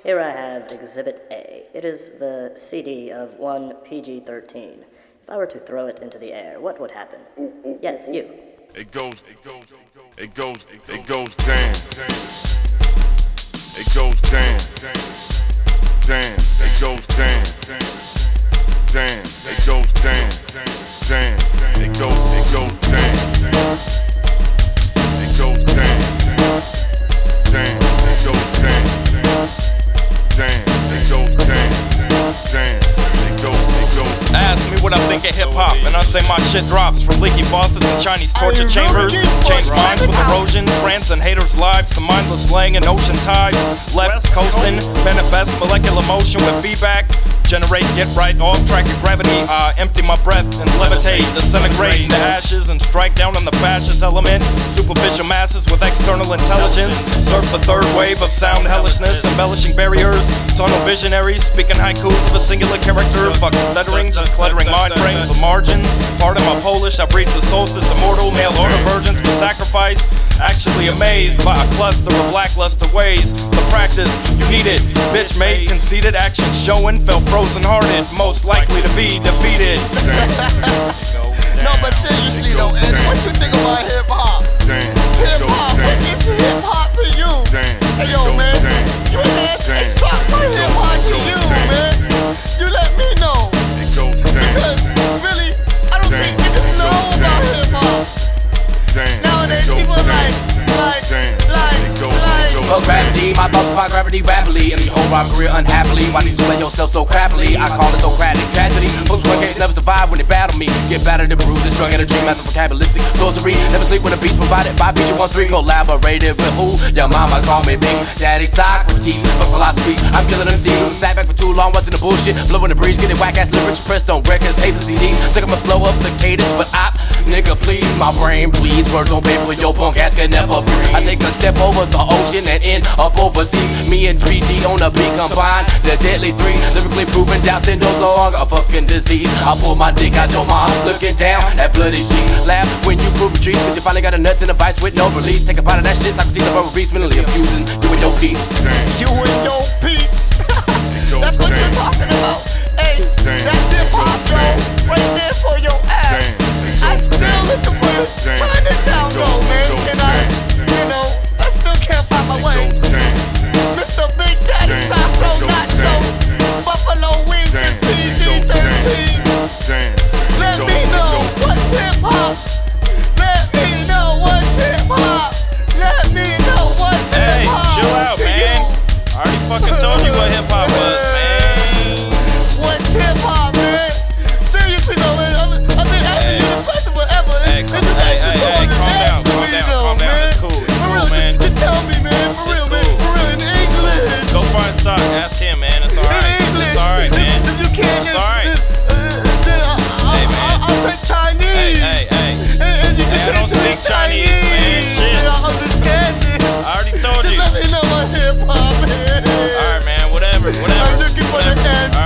Here I have Exhibit A. It is the CD of one PG-13. If I were to throw it into the air, what would happen? Yes, you. It goes down. It goes down. It goes down. It goes down. It goes down. It goes down. It goes down. Ask me what I think of hip-hop, and I say my shit drops from leaky faucets and Chinese torture chambers. Change minds with erosion, trance and haters' lives to mindless slang and ocean tides. Left coasting, manifest molecular motion with feedback. Generate, get right, off track of gravity. I empty my breath and levitate, disintegrate into ashes and strike down on the fascist element. Superficial masses with external intelligence. Surf the third wave of sound hellishness, embellishing barriers. Tunnel visionaries, speaking haikus of a singular character. Fuck stuttering, just cluttering mind frames with margins. Pardon my Polish, I breathe the solstice immortal. Male order virgins for sacrifice. Actually amazed by a cluster of lackluster ways. The practice, you need it. Bitch made, conceited, action showing. Felt frozen hearted, most likely to be defeated. No, but seriously though, Eddie, what you think about hip hop? Hip-hop, what is hip-hop for you? Hey yo, man, you say something about hip-hop to you, man. You let me know. Because, really, I don't think niggas know about hip-hop. Nowadays, people Fuck gravity, my thoughts defy gravity rapidly. And the whole rhyme career unhappily. Why do you play yourself so crappily? I call it Socratic tragedy. Most one case never survive when they battle me. Get battered and bruised, strung energy, massive vocabulary sorcery. Never sleep when the beats provided by BG13. Collaborated with who? Your mama call me Big Daddy Socrates. Fuck philosophies, I'm killing them seeds. Sat back for too long, watching the bullshit. Blowing the breeze, getting whack ass lyrics pressed on records, tapes and CDs. Think I'ma slow up the cadence, but nigga, please, my brain bleeds. Words on paper, your punk ass can never breathe. I take a step over the ocean and end up overseas. Me and 3G on a beat combined. The deadly three, lyrically proven Down syndrome's no longer a fucking disease. I pull my dick out your mom, looking down at bloody sheets. Laugh when you prove a treat, cause you finally got a nuts in a vice with no release. Take a bite of that shit, Socrates the rubber beast, mentally abusing you and your peeps. You and your peeps. That's what you're talking about. Hey, that's hip-hop, though. Right there for your ass. I still looking for Chinatown, though, man. And I still can't find my way. Mr. Big Daddy Socro Nacho, Buffalo Wings and PG-13. Let me know what's hip-hop. Let me know what's hip-hop. Let me know what's Hey, hip-hop. chill out, man. I already fucking told you what hip-hop was, man. What's hip-hop, man? Seriously though, man, I've been asking you this question forever. Hey, calm down. It's cool, man. Just tell me, man, for real, man, for real, in English. Go find Sock, ask him, man. It's alright. It's alright, man. If you can't, It's alright. then I'll take Chinese. Hey. And you can I don't speak Chinese, man. Shit. I understand it. I already told Just you. let me know what hip-hop is. Alright, man. Whatever. I'm looking for the answer.